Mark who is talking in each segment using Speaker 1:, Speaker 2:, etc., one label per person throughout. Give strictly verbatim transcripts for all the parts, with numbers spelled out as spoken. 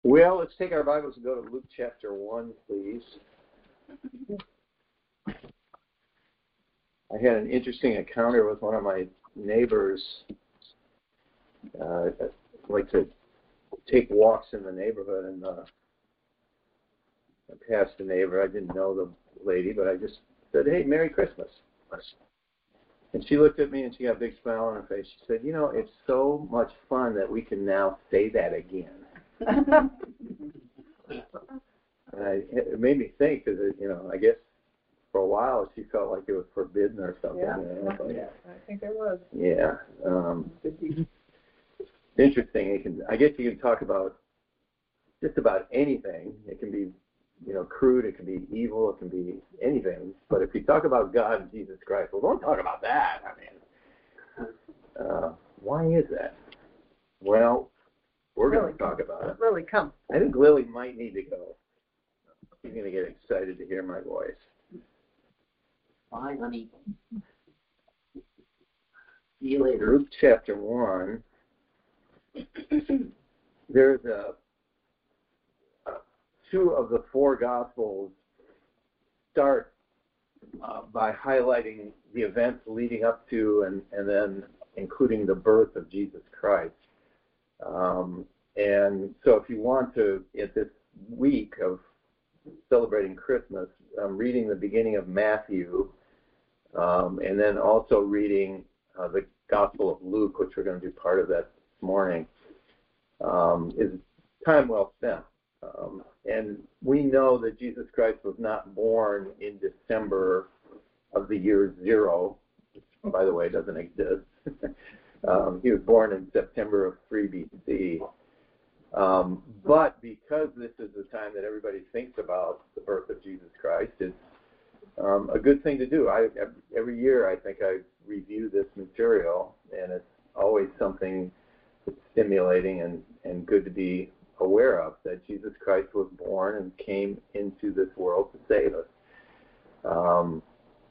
Speaker 1: Well, let's take our Bibles and go to Luke chapter one, please. I had an interesting encounter with one of my neighbors. Uh, I like to take walks in the neighborhood, and uh, I passed a neighbor. I didn't know the lady, but I just said, "Hey, Merry Christmas." And she looked at me, and she got a big smile on her face. She said, "You know, it's so much fun that we can now say that again." And I, it made me think, because, you know, I guess for a while she felt like it was forbidden or something.
Speaker 2: Yeah,
Speaker 1: you know? Like,
Speaker 2: yeah, I think it was.
Speaker 1: Yeah. Um, interesting. It can, I guess you can talk about just about anything. It can be, you know, crude. It can be evil. It can be anything. But if you talk about God and Jesus Christ, well, don't talk about that. I mean, uh, why is that? Well, we're going to talk about it.
Speaker 2: Lily, come.
Speaker 1: I think Lily might need to go. She's going to get excited to hear my voice.
Speaker 3: Bye, honey. See you later.
Speaker 1: Luke chapter one. There's a, a two of the four Gospels start uh, by highlighting the events leading up to and, and then including the birth of Jesus Christ. Um, and so if you want to, at this week of celebrating Christmas, I'm reading the beginning of Matthew, um, and then also reading uh, the Gospel of Luke, which we're going to do part of that this morning, um, is time well spent. Um, and we know that Jesus Christ was not born in December of the year zero, which, by the way, doesn't exist. um, he was born in September of three B C. Um, but because this is the time that everybody thinks about the birth of Jesus Christ, it's um, a good thing to do. I, every year I think I review this material, and it's always something that's stimulating and, and good to be aware of, that Jesus Christ was born and came into this world to save us. Um,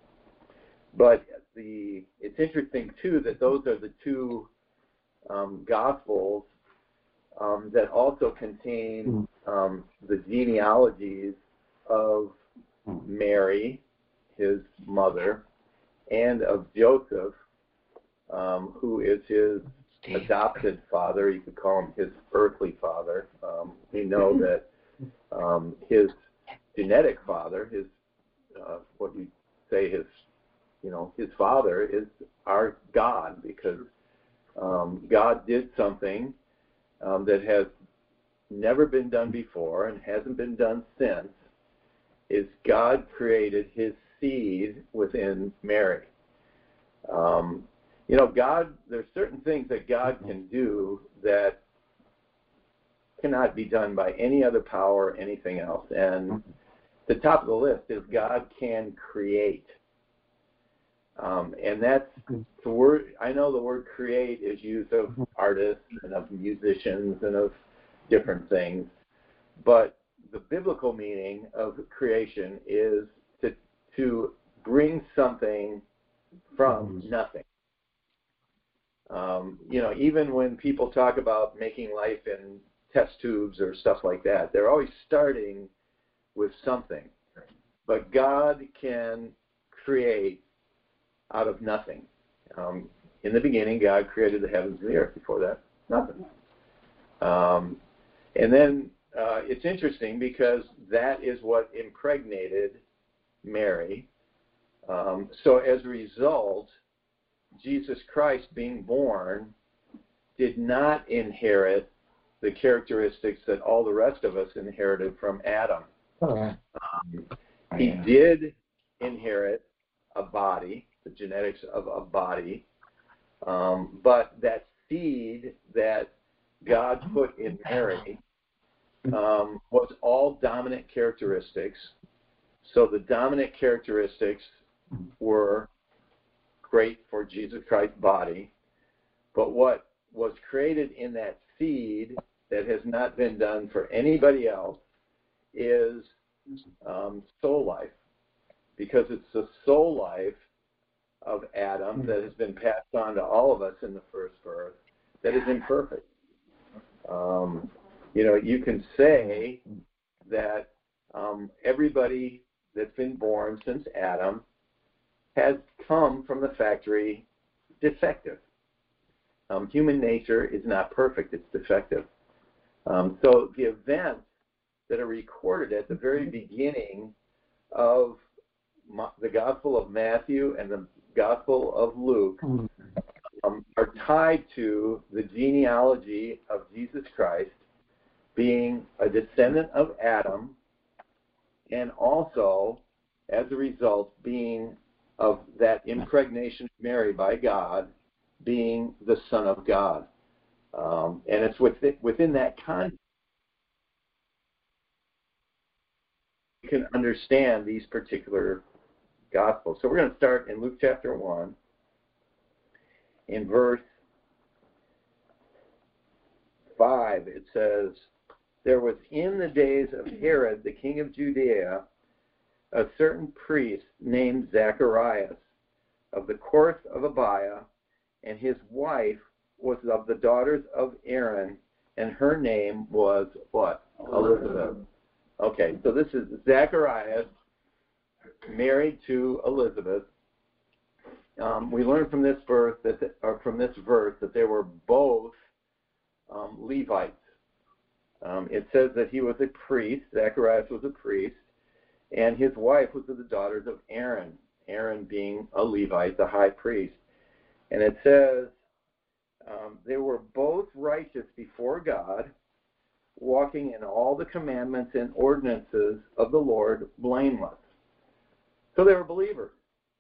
Speaker 1: but the it's interesting, too, that those are the two um, Gospels Um, that also contain um, the genealogies of Mary, his mother, and of Joseph, um, who is his adopted father. You could call him his earthly father. Um, we know that um, his genetic father, his uh, what you say his, you know, his father is our God, because um, God did something Um, that has never been done before and hasn't been done since, is God created his seed within Mary. Um, you know, God, there's certain things that God can do that cannot be done by any other power or anything else. And the top of the list is God can create. Um, and that's the word. I know the word create is used of artists and of musicians and of different things, but the biblical meaning of creation is to to bring something from nothing. Um, you know, even when people talk about making life in test tubes or stuff like that, they're always starting with something. But God can create out of nothing. Um, in the beginning, God created the heavens and the earth. Before that, nothing. Um, and then uh, it's interesting because that is what impregnated Mary. Um, so as a result, Jesus Christ being born did not inherit the characteristics that all the rest of us inherited from Adam.
Speaker 3: Oh.
Speaker 1: Um, he did inherit a body, the genetics of a body, um, but that seed that God put in Mary um, was all dominant characteristics. So the dominant characteristics were great for Jesus Christ's body, but what was created in that seed that has not been done for anybody else is um, soul life, because it's the soul life of Adam that has been passed on to all of us in the first birth that is imperfect. Um, you know, you can say that um, everybody that's been born since Adam has come from the factory defective. Um, human nature is not perfect, it's defective. Um, so the events that are recorded at the very beginning of Ma- the Gospel of Matthew and the Gospel of Luke um, are tied to the genealogy of Jesus Christ being a descendant of Adam, and also, as a result, being of that impregnation of Mary by God, being the Son of God. Um, and it's within, within that context you can understand these particular Gospels. So we're going to start in Luke chapter one, in verse five. It says, "There was in the days of Herod, the king of Judea, a certain priest named Zacharias, of the course of Abiah, and his wife was of the daughters of Aaron, and her name was" what? Elizabeth. Okay, so this is Zacharias married to Elizabeth. Um, we learn from this verse that, the, or from this verse, that they were both um, Levites. Um, it says that he was a priest. Zacharias was a priest, and his wife was of the daughters of Aaron. Aaron being a Levite, the high priest. And it says um, they were both righteous before God, walking in all the commandments and ordinances of the Lord, blameless. So they were believers.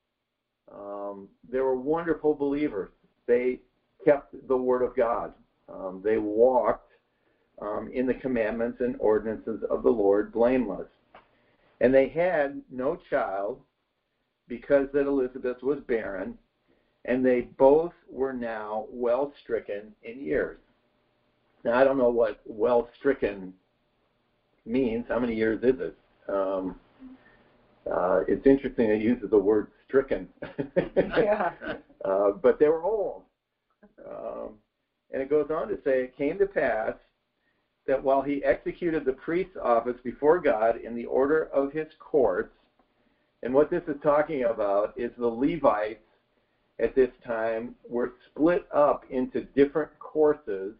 Speaker 1: Um, they were wonderful believers. They kept the Word of God. Um, they walked um, in the commandments and ordinances of the Lord, blameless. And they had no child, because that Elizabeth was barren, and they both were now well stricken in years. Now, I don't know what well stricken means. How many years is it? Um, uh, it's interesting it uses the word stricken.
Speaker 2: Yeah.
Speaker 1: uh, but they were old. Um, and it goes on to say, "It came to pass that while he executed the priest's office before God in the order of his courts," and what this is talking about is the Levites at this time were split up into different courses,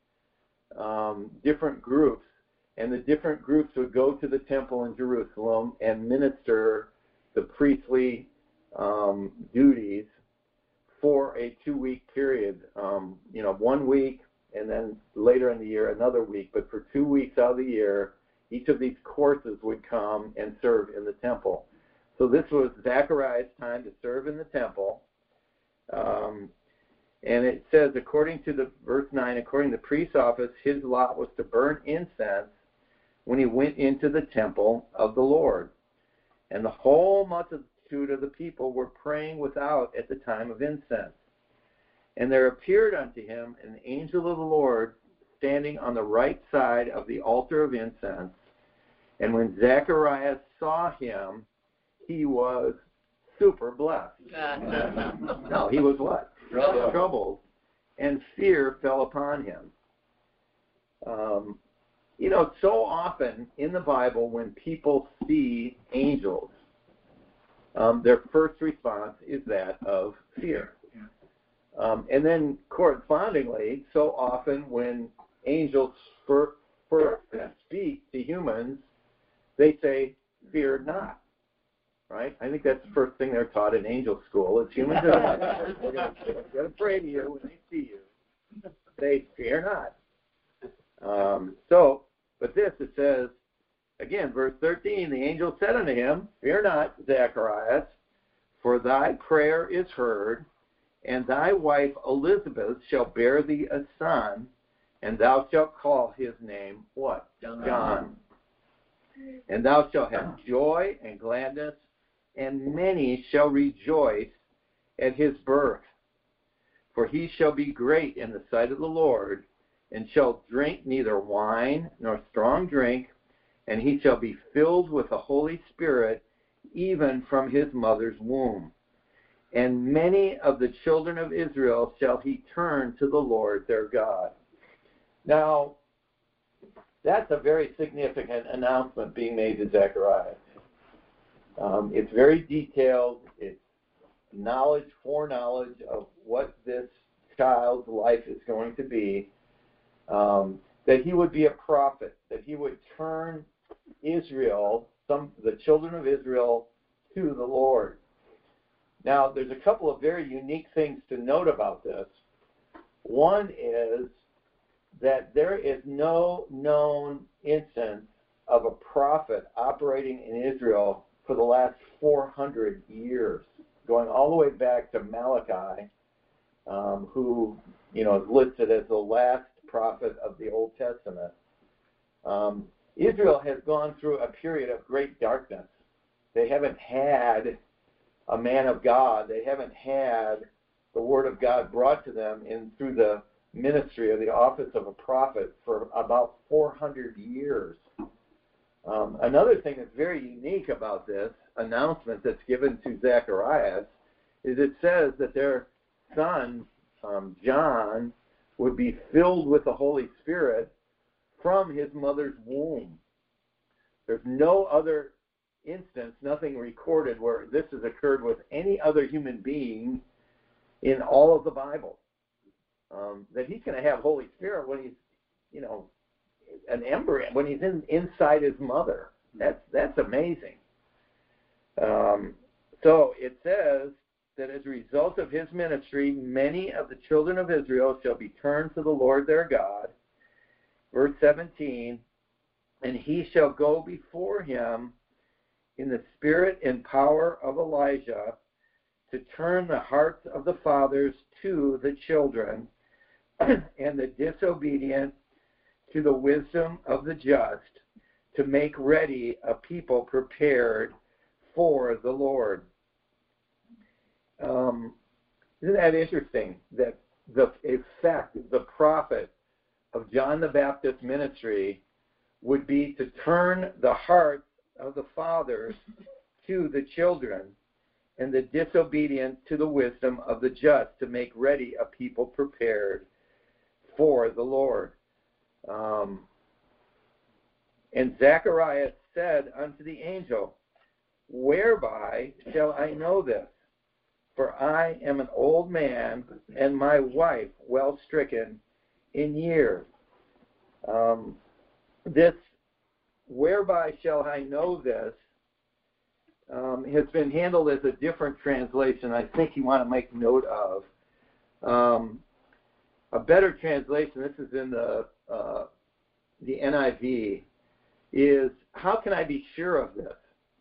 Speaker 1: um, different groups, and the different groups would go to the temple in Jerusalem and minister the priestly um, duties for a two-week period. Um, you know, one week, and then later in the year another week. But for two weeks out of the year, each of these courses would come and serve in the temple. So this was Zechariah's time to serve in the temple. Um, and it says, according to the verse nine, according to the priest's office, his lot was to burn incense when he went into the temple of the Lord. And the whole multitude of the people were praying without at the time of incense. And there appeared unto him an angel of the Lord standing on the right side of the altar of incense. And when Zacharias saw him, he was super blessed. No, he was what?
Speaker 3: Troubled.
Speaker 1: Troubled. And fear fell upon him. Um, you know, so often in the Bible, when people see angels, um, their first response is that of fear. Um, and then correspondingly, so often when angels first, first speak to humans, they say, "Fear not." Right? I think that's the first thing they're taught in angel school. Is humans are they're going to pray to you when they see you. Say, "Fear not." Um, so, but this, it says, again, verse thirteen, the angel said unto him, "Fear not, Zacharias, for thy prayer is heard, and thy wife Elizabeth shall bear thee a son, and thou shalt call his name" what?
Speaker 3: John.
Speaker 1: John. "And thou shalt have joy and gladness, and many shall rejoice at his birth. For he shall be great in the sight of the Lord, and shall drink neither wine nor strong drink, and he shall be filled with the Holy Spirit, even from his mother's womb. And many of the children of Israel shall he turn to the Lord their God." Now, that's a very significant announcement being made to Zechariah. Um, it's very detailed. It's knowledge, foreknowledge of what this child's life is going to be. Um, that he would be a prophet, that he would turn Israel, some the children of Israel, to the Lord. Now, there's a couple of very unique things to note about this. One is that there is no known instance of a prophet operating in Israel for the last four hundred years, going all the way back to Malachi, um, who, you know, is listed as the last prophet of the Old Testament. Um, Israel has gone through a period of great darkness. They haven't had a man of God. They haven't had the word of God brought to them in through the ministry or the office of a prophet for about four hundred years. Um, another thing that's very unique about this announcement that's given to Zacharias is it says that their son, um, John, would be filled with the Holy Spirit from his mother's womb. There's no other instance, nothing recorded where this has occurred with any other human being in all of the Bible. Um, that he's going to have Holy Spirit when he's, you know, an embryo, when he's in, inside his mother. That's that's amazing. Um, so it says that as a result of his ministry, many of the children of Israel shall be turned to the Lord their God. Verse seventeen, and he shall go before him in the spirit and power of Elijah to turn the hearts of the fathers to the children and the disobedient to the wisdom of the just, to make ready a people prepared for the Lord. Um, isn't that interesting that the effect, the prophet of John the Baptist's ministry would be to turn the hearts of the fathers to the children and the disobedient to the wisdom of the just, to make ready a people prepared for the Lord. Um, and Zacharias said unto the angel, whereby shall I know this? For I am an old man, and my wife well stricken in years. Um, this, whereby shall I know this, um, has been handled as a different translation. I think you want to make note of. Um, a better translation, this is in the uh, the N I V, is how can I be sure of this?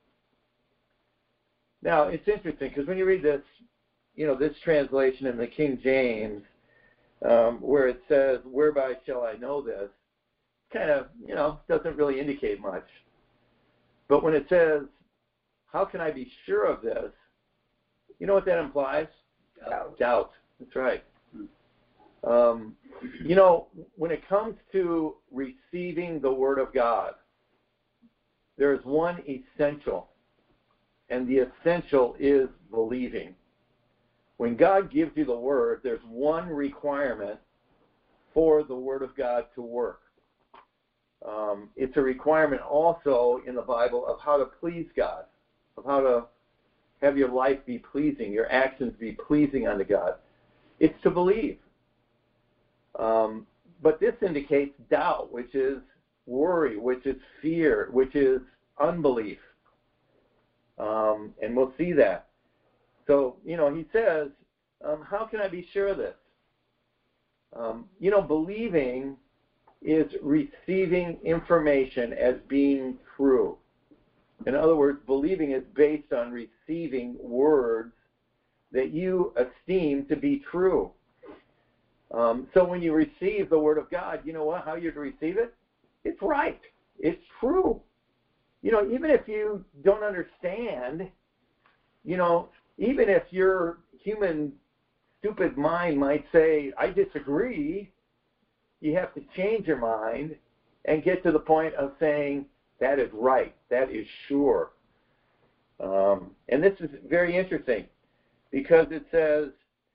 Speaker 1: Now, it's interesting because when you read this, you know, this translation in the King James, um, where it says, whereby shall I know this, kind of, you know, doesn't really indicate much. But when it says, how can I be sure of this, you know what that implies?
Speaker 3: Doubt.
Speaker 1: Doubt. That's right. Um, you know, when it comes to receiving the Word of God, there is one essential, and the essential is believing. When God gives you the Word, there's one requirement for the Word of God to work. Um, it's a requirement also in the Bible of how to please God, of how to have your life be pleasing, your actions be pleasing unto God. It's to believe. Um, but this indicates doubt, which is worry, which is fear, which is unbelief. Um, and we'll see that. So, you know, he says, um, how can I be sure of this? Um, you know, believing is receiving information as being true. In other words, believing is based on receiving words that you esteem to be true. Um, so when you receive the Word of God, you know what? How you're to receive it? It's right. It's true. You know, even if you don't understand, you know, even if your human stupid mind might say, I disagree, you have to change your mind and get to the point of saying, that is right, that is sure. Um, and this is very interesting because it says,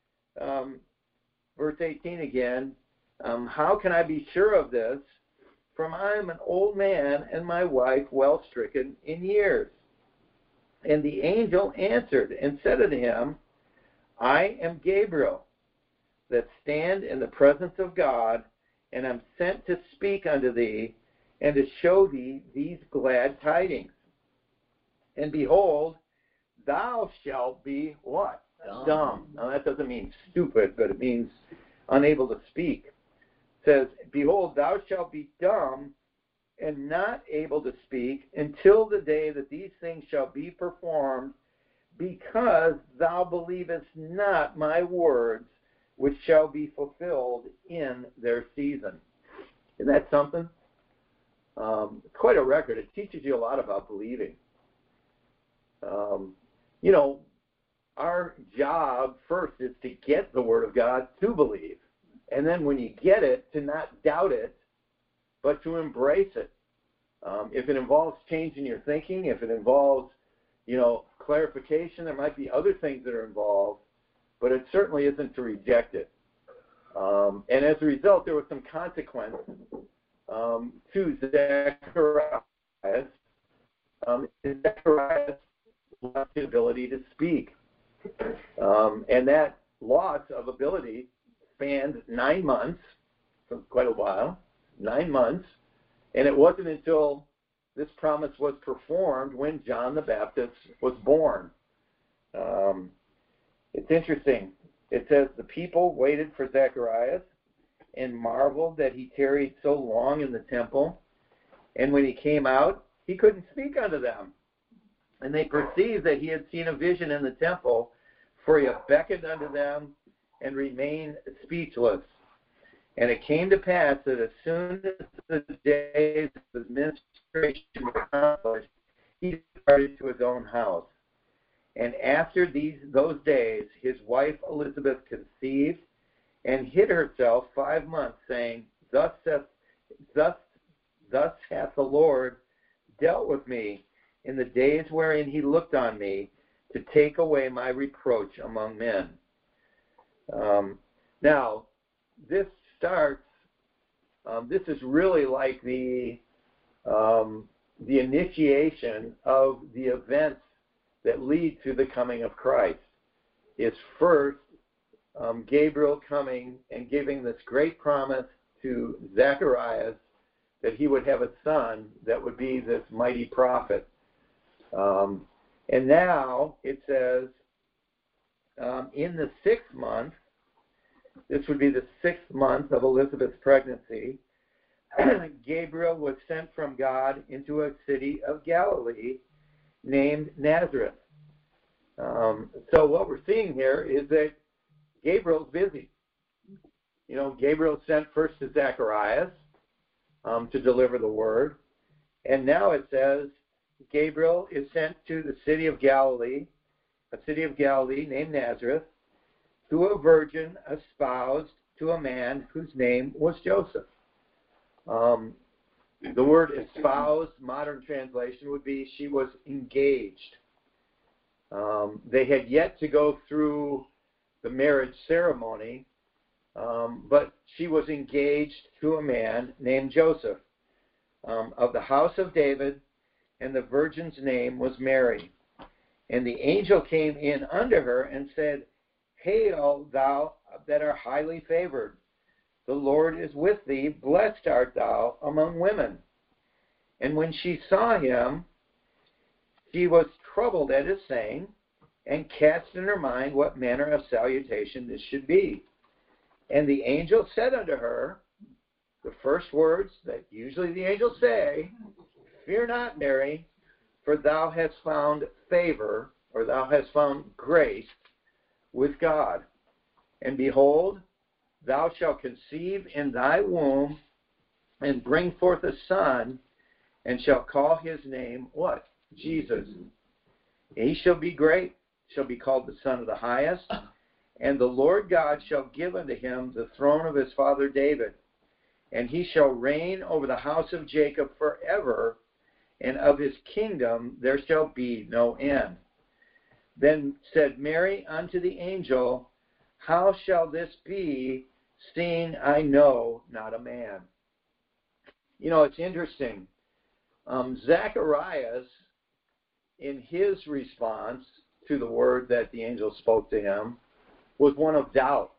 Speaker 1: um, verse eighteen again, um, how can I be sure of this? for I am an old man, and my wife well stricken in years. And the angel answered and said unto him, I am Gabriel, that stand in the presence of God, and am sent to speak unto thee, and to show thee these glad tidings. And behold, thou shalt be what?
Speaker 3: Dumb.
Speaker 1: Dumb. Now that doesn't mean stupid, but it means unable to speak. It says, behold, thou shalt be dumb and not able to speak until the day that these things shall be performed, because thou believest not my words, which shall be fulfilled in their season. Isn't that something? Um, it's quite a record. It teaches you a lot about believing. Um, you know, our job first is to get the Word of God to believe. And then when you get it, to not doubt it, but to embrace it. Um, if it involves changing your thinking, if it involves, you know, clarification, there might be other things that are involved, but it certainly isn't to reject it. Um, and as a result, there was some consequence um, to Zacharias. Um, Zacharias lost the ability to speak. Um, and that loss of ability spanned nine months, so quite a while, nine months. And it wasn't until this promise was performed when John the Baptist was born. Um, it's interesting. It says, the people waited for Zacharias and marveled that he tarried so long in the temple. And when he came out, he couldn't speak unto them. And they perceived that he had seen a vision in the temple, for he beckoned unto them and remained speechless. And it came to pass that as soon as the days of his ministration were accomplished, he departed to his own house. And after these those days, his wife Elizabeth conceived and hid herself five months, saying, Thus saith, thus, thus hath the Lord dealt with me in the days wherein he looked on me to take away my reproach among men. Um, now, this starts, um, this is really like the um, the initiation of the events that lead to the coming of Christ. Is first um, Gabriel coming and giving this great promise to Zacharias that he would have a son that would be this mighty prophet. Um, and now it says, um, in the sixth month, this would be the sixth month of Elizabeth's pregnancy, Gabriel was sent from God into a city of Galilee named Nazareth. Um, so what we're seeing here is that Gabriel's busy. You know, Gabriel sent first to Zacharias um, to deliver the word. And now it says Gabriel is sent to the city of Galilee, a city of Galilee named Nazareth, to a virgin espoused to a man whose name was Joseph. Um, the word espoused, modern translation would be she was engaged. Um, they had yet to go through the marriage ceremony, um, but she was engaged to a man named Joseph um, of the house of David, and the virgin's name was Mary. And the angel came in unto her and said, Hail, thou that art highly favored. The Lord is with thee. Blessed art thou among women. And when she saw him, she was troubled at his saying, and cast in her mind what manner of salutation this should be. And the angel said unto her, the first words that usually the angels say, Fear not, Mary, for thou hast found favor, or thou hast found grace with God. And behold, thou shalt conceive in thy womb, and bring forth a son, and shall call his name, what? Jesus. He shall be great, shall be called the Son of the Highest, and the Lord God shall give unto him the throne of his father David, and he shall reign over the house of Jacob forever, and of his kingdom there shall be no end. Then said Mary unto the angel, How shall this be, seeing I know not a man? you know, it's interesting. Um, Zacharias, in his response to the word that the angel spoke to him, was one of doubt.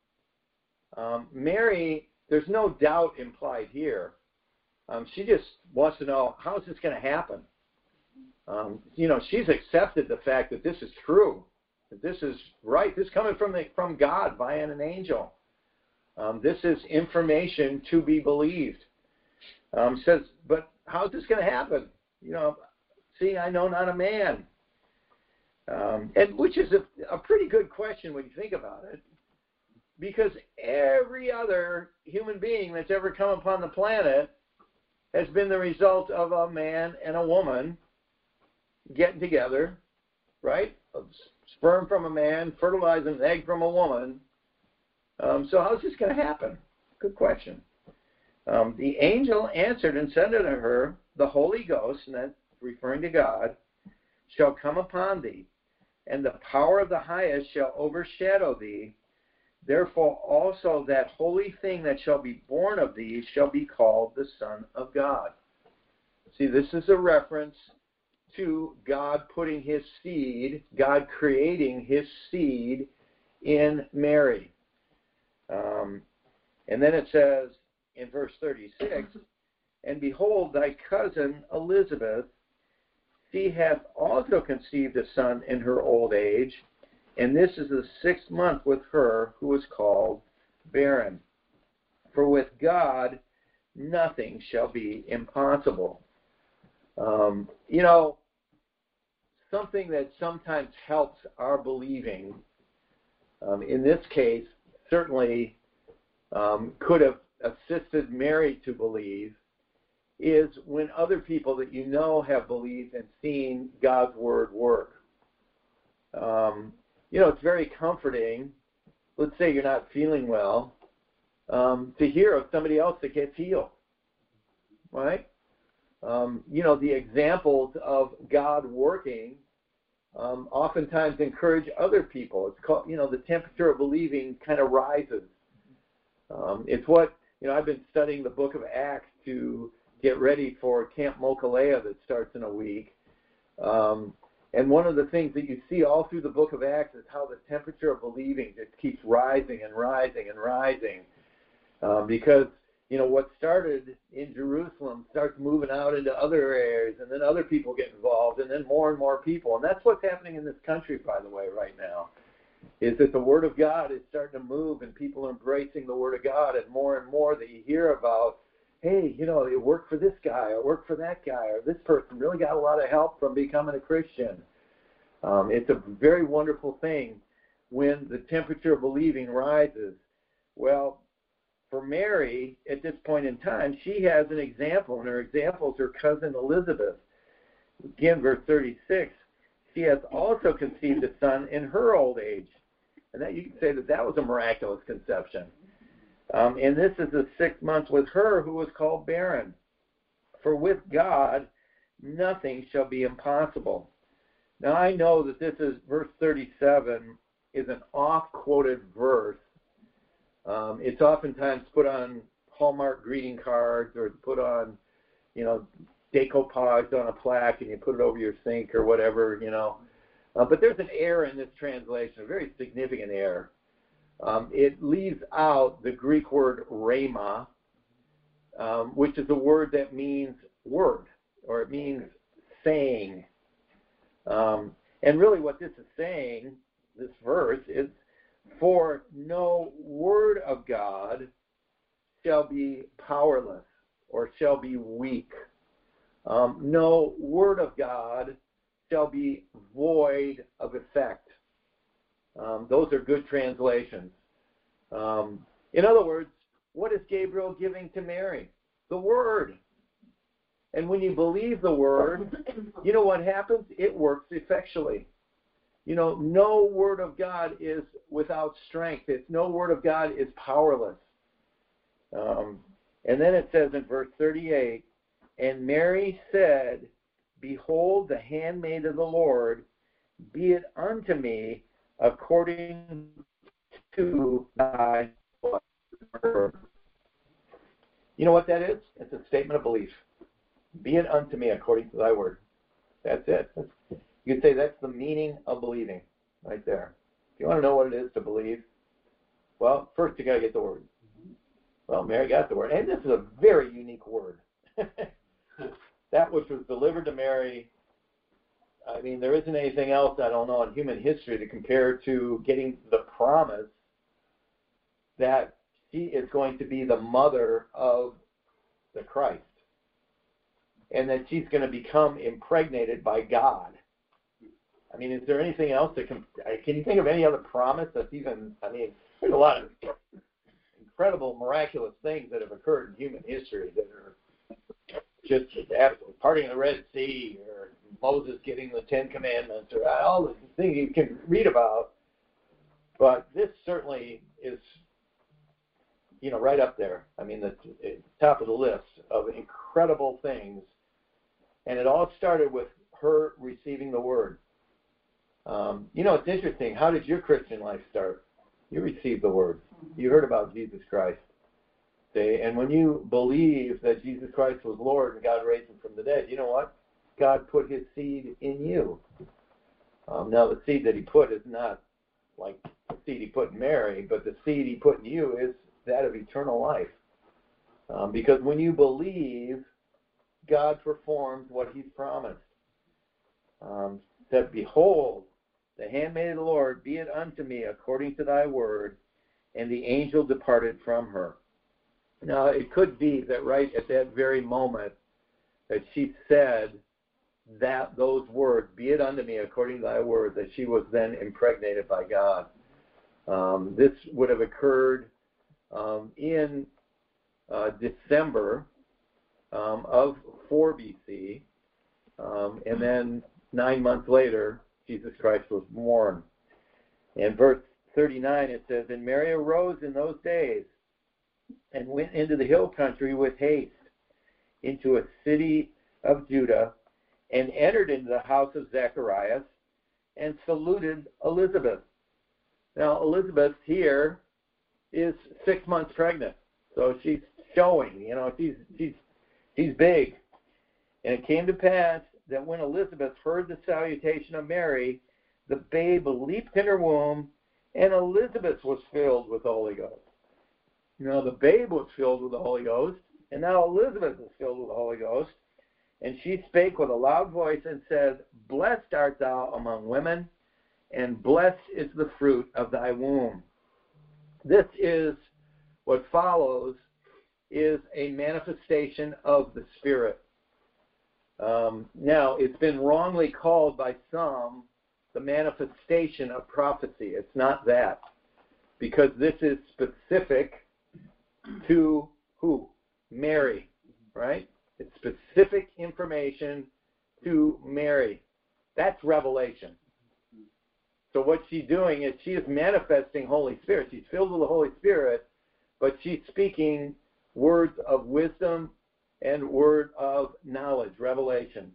Speaker 1: Um, Mary, there's no doubt implied here. Um, she just wants to know, how is this going to happen? Um, you know, she's accepted the fact that this is true, that this is right. This is coming from the, from God via an angel. Um, this is information to be believed. Um, says, but how's this going to happen? You know, see, I know not a man. Um, and which is a, a pretty good question when you think about it, because every other human being that's ever come upon the planet has been the result of a man and a woman getting together, right? A sperm from a man, fertilizing an egg from a woman. Um, so how's this going to happen? Good question. Um, the angel answered and said unto her, the Holy Ghost, and that's referring to God, shall come upon thee, and the power of the highest shall overshadow thee. Therefore also that holy thing that shall be born of thee shall be called the Son of God. See, this is a reference to God putting his seed, God creating his seed in Mary. Um, and then it says in verse thirty-six, and behold, thy cousin Elizabeth, she hath also conceived a son in her old age, and this is the sixth month with her who is called barren. For with God nothing shall be impossible. Um, you know, something that sometimes helps our believing, um, in this case, certainly um, could have assisted Mary to believe, is when other people that you know have believed and seen God's word work. Um, you know, it's very comforting. Let's say you're not feeling well, um, to hear of somebody else that gets healed, right? Um, you know, the examples of God working um, oftentimes encourage other people. It's called, you know, the temperature of believing kind of rises. Um, it's what, you know, I've been studying the book of Acts to get ready for Camp Mokalea that starts in a week. Um, and one of the things that you see all through the book of Acts is how the temperature of believing just keeps rising and rising and rising. Um, because, you know, what started in Jerusalem starts moving out into other areas, and then other people get involved, and then more and more people. And that's what's happening in this country, by the way, right now, is that the Word of God is starting to move, and people are embracing the Word of God, and more and more that you hear about, hey, you know, it worked for this guy, or worked for that guy, or this person really got a lot of help from becoming a Christian. Um, it's a very wonderful thing when the temperature of believing rises. Well, for Mary, at this point in time, she has an example, and her example is her cousin Elizabeth. Again, verse thirty-six, she has also conceived a son in her old age. And that you can say that that was a miraculous conception. Um, and this is the sixth month with her who was called barren. For with God, nothing shall be impossible. Now, I know that this is, verse thirty-seven is an oft-quoted verse. Um, it's oftentimes put on Hallmark greeting cards, or put on, you know, decoupage on a plaque, and you put it over your sink or whatever, you know. Uh, but there's an error in this translation, a very significant error. Um, it leaves out the Greek word rhema, um, which is a word that means word, or it means saying. Um, and really what this is saying, this verse, is for no word of God shall be powerless or shall be weak. Um, no word of God shall be void of effect. Um, those are good translations. Um, in other words, what is Gabriel giving to Mary? The Word. And when you believe the Word, you know what happens? It works effectually. You know, no word of God is without strength. It's, no word of God is powerless. Um, and then it says in verse thirty-eight, and Mary said, behold, the handmaid of the Lord, be it unto me according to thy word. You know what that is? It's a statement of belief. Be it unto me according to thy word. That's it. That's, you could say that's the meaning of believing right there. If you want to know what it is to believe, well, first you got to get the word. Well, Mary got the word. And this is a very unique word. That which was delivered to Mary, I mean, there isn't anything else, I don't know, in human history to compare to getting the promise that she is going to be the mother of the Christ and that she's going to become impregnated by God. I mean, is there anything else that can, can you think of any other promise that's even, I mean, there's a lot of incredible, miraculous things that have occurred in human history that are just parting the Red Sea or Moses getting the Ten Commandments or all the things you can read about. But this certainly is, you know, right up there. I mean, the, the top of the list of incredible things. And it all started with her receiving the word. Um, you know, it's interesting. How did your Christian life start? You received the word. You heard about Jesus Christ. See? And when you believe that Jesus Christ was Lord and God raised him from the dead, you know what? God put his seed in you. Um, now, the seed that he put is not like the seed he put in Mary, but the seed he put in you is that of eternal life. Um, because when you believe, God performs what he's promised. Um, that, behold, the handmaid of the Lord, be it unto me according to thy word. And the angel departed from her. Now, it could be that right at that very moment that she said that those words, be it unto me according to thy word, that she was then impregnated by God. Um, this would have occurred um, in uh, December um, of four B C, um, and then nine months later, Jesus Christ was born. In verse thirty-nine, it says, and Mary arose in those days and went into the hill country with haste into a city of Judah and entered into the house of Zacharias and saluted Elizabeth. Now, Elizabeth here is six months pregnant, so she's showing, you know, she's she's she's big. And it came to pass that when Elizabeth heard the salutation of Mary, the babe leaped in her womb, and Elizabeth was filled with the Holy Ghost. You know, the babe was filled with the Holy Ghost, and now Elizabeth is filled with the Holy Ghost. And she spake with a loud voice and said, blessed art thou among women, and blessed is the fruit of thy womb. This is, what follows, is a manifestation of the Spirit. Um, now, it's been wrongly called by some the manifestation of prophecy. It's not that, because this is specific to who? Mary, right? It's specific information to Mary. That's revelation. So what she's doing is she is manifesting Holy Spirit. She's filled with the Holy Spirit, but she's speaking words of wisdom and word of knowledge, revelation.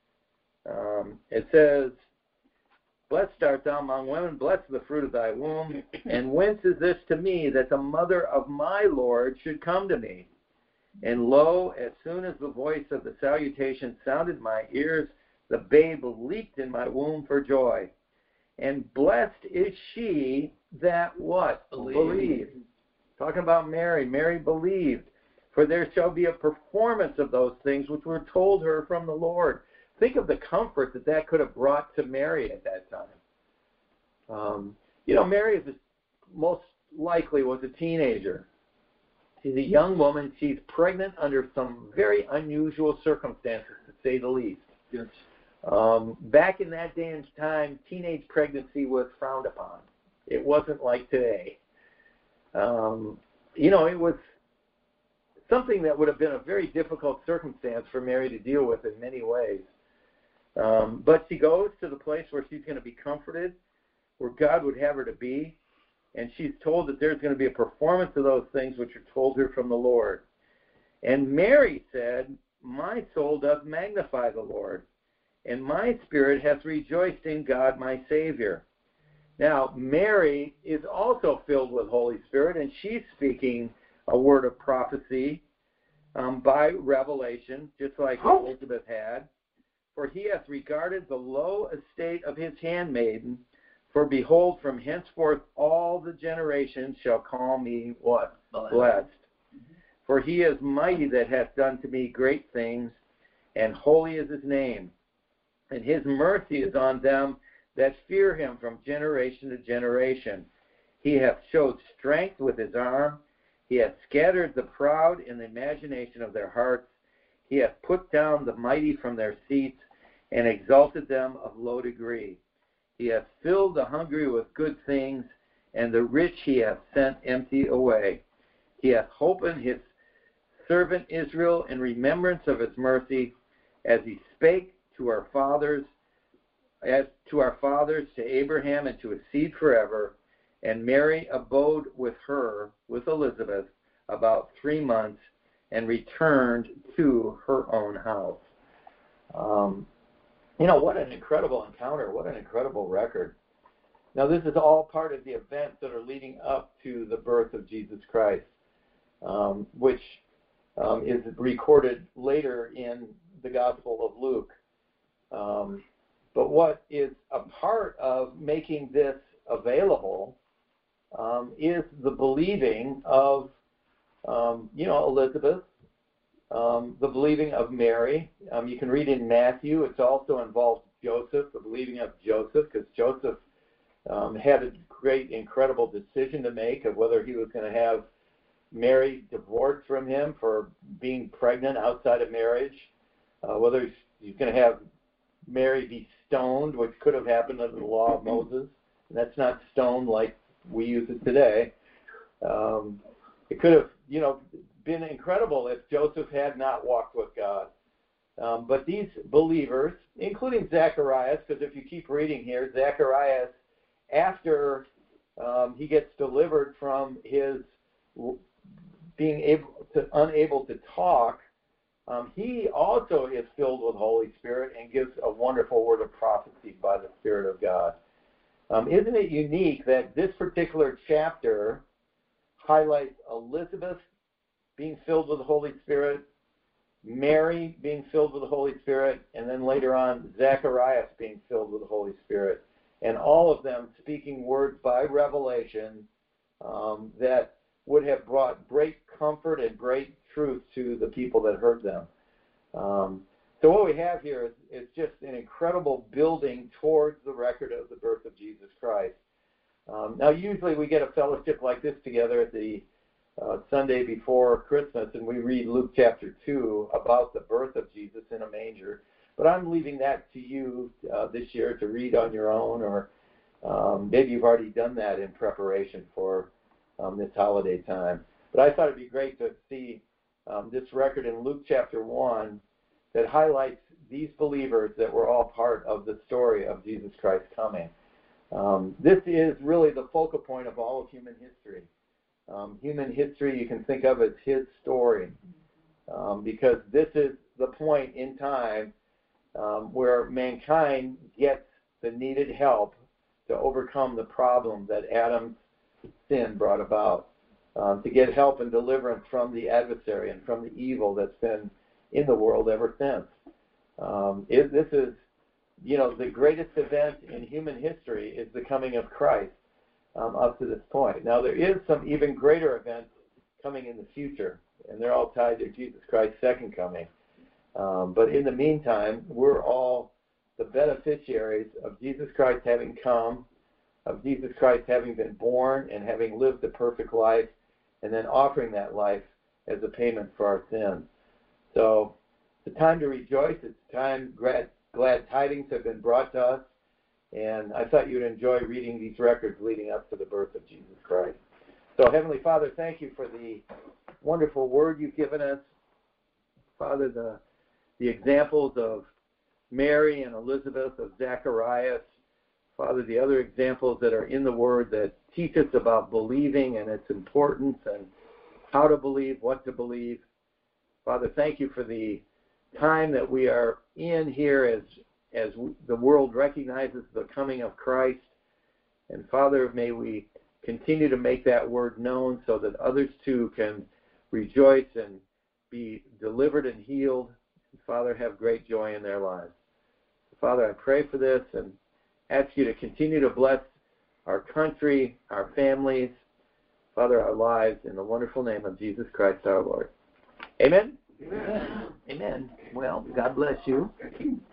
Speaker 1: Um, it says, blessed art thou among women, blessed is the fruit of thy womb, and whence is this to me that the mother of my Lord should come to me? And lo, as soon as the voice of the salutation sounded in my ears, the babe leaped in my womb for joy. And blessed is she that what?
Speaker 3: Believed.
Speaker 1: Believed. Talking about Mary. Mary believed. For there shall be a performance of those things which were told her from the Lord. Think of the comfort that that could have brought to Mary at that time. Um, you know, Mary is a, most likely was a teenager. She's a young woman. She's pregnant under some very unusual circumstances, to say the least.
Speaker 3: Yes.
Speaker 1: Um, back in that day and time, teenage pregnancy was frowned upon. It wasn't like today. Um, you know, it was something that would have been a very difficult circumstance for Mary to deal with in many ways. Um, but she goes to the place where she's going to be comforted, where God would have her to be, and she's told that there's going to be a performance of those things which are told her from the Lord. And Mary said, my soul doth magnify the Lord, and my spirit hath rejoiced in God my Savior. Now, Mary is also filled with Holy Spirit, and she's speaking a word of prophecy. um, by revelation, just like Elizabeth had. For he hath regarded the low estate of his handmaiden. For behold, from henceforth all the generations shall call me what? Blessed. Blessed. For he is mighty that hath done to me great things, and holy is his name. And his mercy is on them that fear him from generation to generation. He hath showed strength with his arm. He hath scattered the proud in the imagination of their hearts. He hath put down the mighty from their seats, and exalted them of low degree. He hath filled the hungry with good things, and the rich he hath sent empty away. He hath holpen his servant Israel in remembrance of his mercy, as he spake to our fathers, as to our fathers, to Abraham, and to his seed forever. And Mary abode with her, with Elizabeth, about three months, and returned to her own house. Um, you know, what an incredible encounter, what an incredible record. Now, this is all part of the events that are leading up to the birth of Jesus Christ, um, which um, is recorded later in the Gospel of Luke. Um, but what is a part of making this available um, is the believing of, um, you know, Elizabeth, um, the believing of Mary. Um, you can read in Matthew. It's also involved Joseph, the believing of Joseph, because Joseph um, had a great, incredible decision to make of whether he was going to have Mary divorced from him for being pregnant outside of marriage, uh, whether he's, he's going to have Mary be stoned, which could have happened under the law of Moses. And that's not stoned like we use it today. Um, it could have, you know, been incredible if Joseph had not walked with God. Um, but these believers, including Zacharias, because if you keep reading here, Zacharias, after um, he gets delivered from his being able to unable to talk, um, he also is filled with Holy Spirit and gives a wonderful word of prophecy by the Spirit of God. Um, isn't it unique that this particular chapter highlights Elizabeth being filled with the Holy Spirit, Mary being filled with the Holy Spirit, and then later on Zacharias being filled with the Holy Spirit, and all of them speaking words by revelation um, that would have brought great comfort and great truth to the people that heard them. Um, so what we have here is, is just an incredible building towards the record of the birth of Jesus Christ. Um, now, usually we get a fellowship like this together at the uh, Sunday before Christmas, and we read Luke chapter two about the birth of Jesus in a manger. But I'm leaving that to you uh, this year to read on your own, or um, maybe you've already done that in preparation for um, this holiday time. But I thought it'd be great to see um, this record in Luke chapter one that highlights these believers that were all part of the story of Jesus Christ coming. Um, this is really the focal point of all of human history. Um, human history you can think of as his story, um, because this is the point in time um, where mankind gets the needed help to overcome the problem that Adam's sin brought about, um, to get help and deliverance from the adversary and from the evil that's been in the world ever since. Um, it, this is, you know, the greatest event in human history is the coming of Christ um, up to this point. Now, there is some even greater events coming in the future, and they're all tied to Jesus Christ's second coming. Um, but in the meantime, we're all the beneficiaries of Jesus Christ having come, of Jesus Christ having been born and having lived the perfect life, and then offering that life as a payment for our sins. So it's a time to rejoice. It's a time glad, glad tidings have been brought to us, and I thought you'd enjoy reading these records leading up to the birth of Jesus Christ. So, Heavenly Father, thank you for the wonderful word you've given us. Father, the, the examples of Mary and Elizabeth, of Zacharias, Father, the other examples that are in the Word that teach us about believing and its importance and how to believe, what to believe. Father, thank you for the time that we are in here as, as the world recognizes the coming of Christ. And Father, may we continue to make that word known so that others too can rejoice and be delivered and healed. And Father, have great joy in their lives. Father, I pray for this and ask you to continue to bless our country, our families, Father, our lives, in the wonderful name of Jesus Christ our Lord. Amen?
Speaker 3: Amen. Amen. Well, God bless you.